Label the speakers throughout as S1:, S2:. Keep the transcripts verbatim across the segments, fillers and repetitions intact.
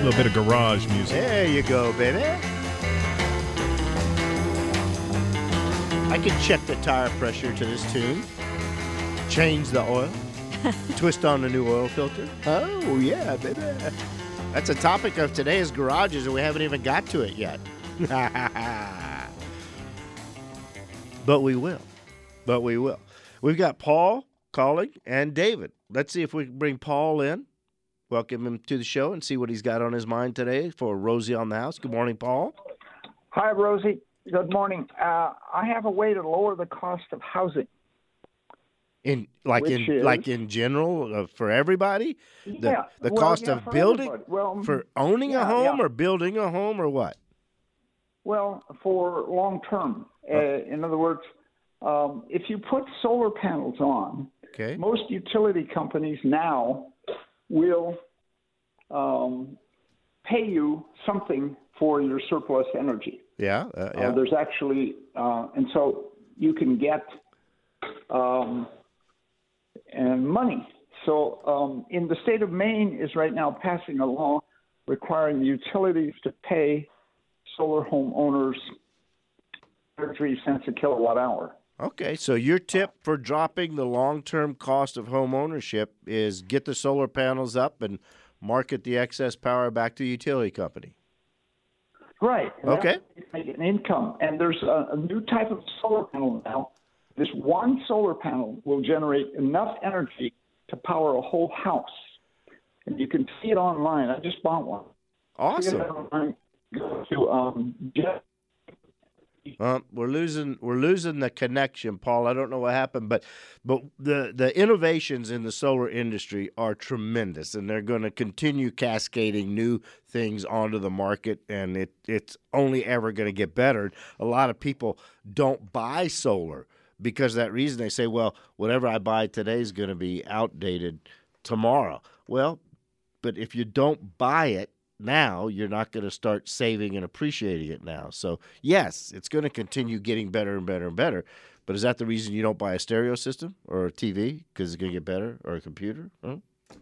S1: little bit of garage music.
S2: There you go, baby. I can check the tire pressure to this tune. Change the oil. Twist on the new oil filter. Oh, yeah, baby. That's a topic of today's garages, and we haven't even got to it yet. But we will. But we will. We've got Paul calling and David. Let's see if we can bring Paul in. Welcome him to the show and see what he's got on his mind today for Rosie on the House. Good morning, Paul.
S3: Hi, Rosie. Good morning. Uh, I have a way to lower the cost of housing.
S2: In like
S3: Which
S2: in
S3: is,
S2: like in general uh, for everybody, the
S3: yeah,
S2: the
S3: well,
S2: cost
S3: yeah,
S2: of
S3: for
S2: building
S3: everybody. Well,
S2: for owning
S3: yeah,
S2: a home
S3: yeah.
S2: or building a home or what?
S3: Well, for long term. Uh, in other words, um, if you put solar panels on,
S2: Okay.
S3: most utility companies now will um, pay you something for your surplus energy.
S2: Yeah. Uh, yeah.
S3: Uh, there's actually, uh, and so you can get um, and money. So um, in the state of Maine is right now passing a law requiring the utilities to pay solar home owners thirty-three cents a kilowatt hour.
S2: Okay, so your tip for dropping the long-term cost of home ownership is get the solar panels up and market the excess power back to the utility company.
S3: Right. And
S2: Okay.
S3: that's Make an income. And there's a, a new type of solar panel now. This one solar panel will generate enough energy to power a whole house. And you can see it online. I just bought one. See it
S2: Awesome.
S3: online. Go to um, Jeff.
S2: Uh, we're losing we're losing the connection, Paul. I don't know what happened, but but the the innovations in the solar industry are tremendous, and they're going to continue cascading new things onto the market, and it it's only ever going to get better. A lot of people don't buy solar because of that reason. They say, well, whatever I buy today is going to be outdated tomorrow. Well, but if you don't buy it now, you're not going to start saving and appreciating it now. So, yes, it's going to continue getting better and better and better. But is that the reason you don't buy a stereo system or a T V? Because it's going to get better? Or a computer? Huh?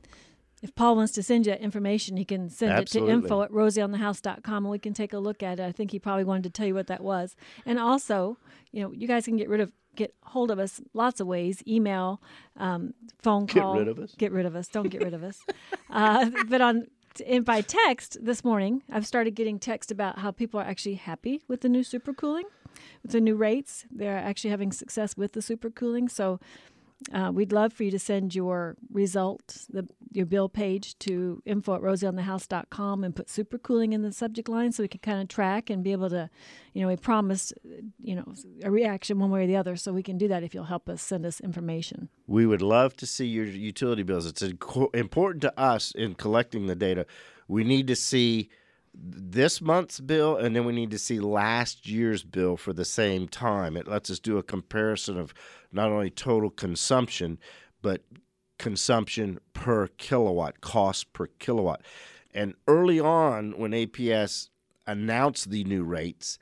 S4: If Paul wants to send you information, he can send
S2: Absolutely.
S4: it to info at rosie on the house dot com, and we can take a look at it. I think he probably wanted to tell you what that was. And also, you know, you guys can get rid of get hold of us lots of ways: email, um, phone
S2: Get
S4: call.
S2: rid of us?
S4: Get rid of us. Don't get rid of us. Uh, but on and by text this morning, I've started getting text about how people are actually happy with the new supercooling, with the new rates. They're actually having success with the supercooling. So uh, we'd love for you to send your results, the, your bill page, to info at rosie on the house dot com and put supercooling in the subject line so we can kind of track and be able to, you know, we promised, you know, a reaction one way or the other. So we can do that if you'll help us send us information.
S2: We would love to see your utility bills. It's inco- important to us in collecting the data. We need to see this month's bill, and then we need to see last year's bill for the same time. It lets us do a comparison of not only total consumption, but consumption per kilowatt, cost per kilowatt. And early on, when A P S announced the new rates,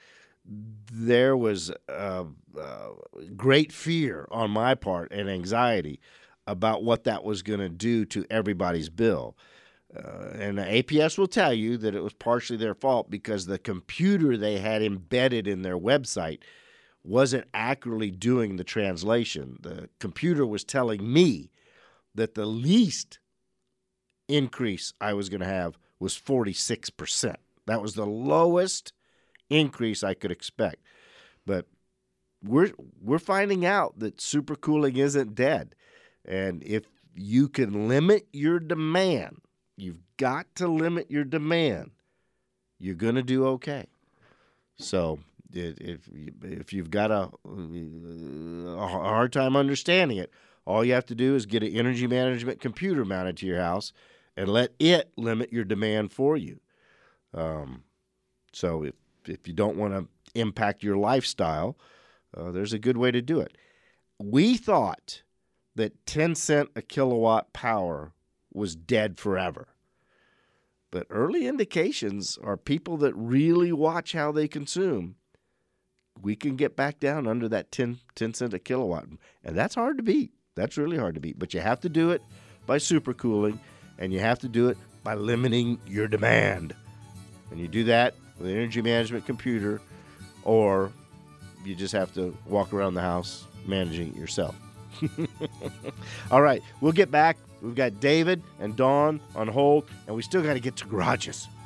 S2: there was uh, uh, great fear on my part and anxiety about what that was going to do to everybody's bill. Uh, and the A P S will tell you that it was partially their fault because the computer they had embedded in their website wasn't accurately doing the translation. The computer was telling me that the least increase I was going to have was forty-six percent. That was the lowest increase I could expect. But we're we're finding out that supercooling isn't dead. And if you can limit your demand, you've got to limit your demand, you're going to do okay. So if if you've got a, a hard time understanding it, all you have to do is get an energy management computer mounted to your house and let it limit your demand for you. Um, so if, if you don't want to impact your lifestyle, uh, there's a good way to do it. We thought that ten cent a kilowatt power was dead forever. But early indications are people that really watch how they consume, we can get back down under that ten, ten cent a kilowatt. And that's hard to beat. That's really hard to beat. But you have to do it by supercooling, and you have to do it by limiting your demand. And you do that with an energy management computer, or you just have to walk around the house managing it yourself. All right, we'll get back. We've got David and Dawn on hold, and we still got to get to garages.